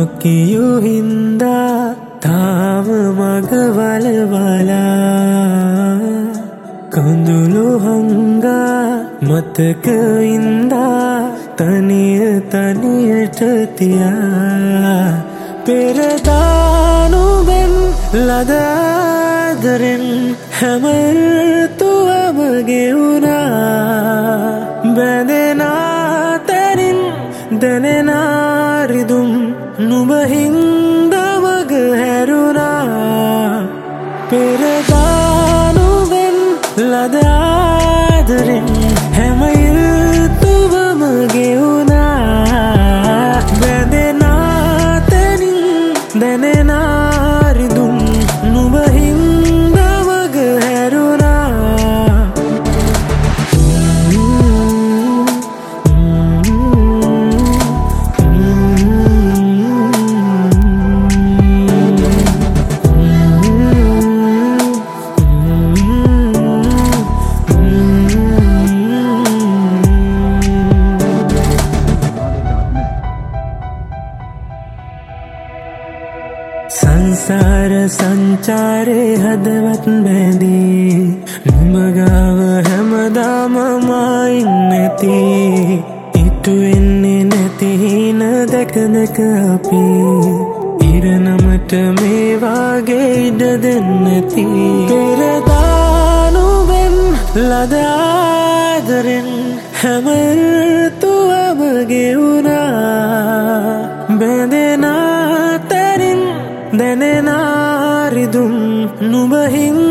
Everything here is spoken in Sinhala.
නොකියු හින්දා තාම මග වලවලා කඳුළු හංගා මතක ඉඳා තනියට තියා පෙරදානුවෙන් ලදාදරෙන් හැම ඍතුවම ගෙවුනා බැඳෙනා තැනින් දැනෙනා රිදුම් නුඹ හින්දා මග හැරුණා පෙරදානුවෙන් ලදාදරෙන් හැම ඍතුවම ගෙවුනා බැඳෙනා තැනින් දැනෙනා රිදුම් නුඹ හින්දා මග හැරුණා සංසාර සංචාරේ හදවත් බැඳී නුඹ ගාව හැමදාම මායින් නැති ඉතු වෙන්නේ නැති හින දැක දැක අපි ඉරණමට මේ වාගේ ඉඩ දෙන්නැති පෙරදානුවෙන් ලදාදරෙන් හැම ඍතුවම ගෙවුනා බැඳෙනා තැනින් දැනෙනා රිදුම් නුඹ හින්දා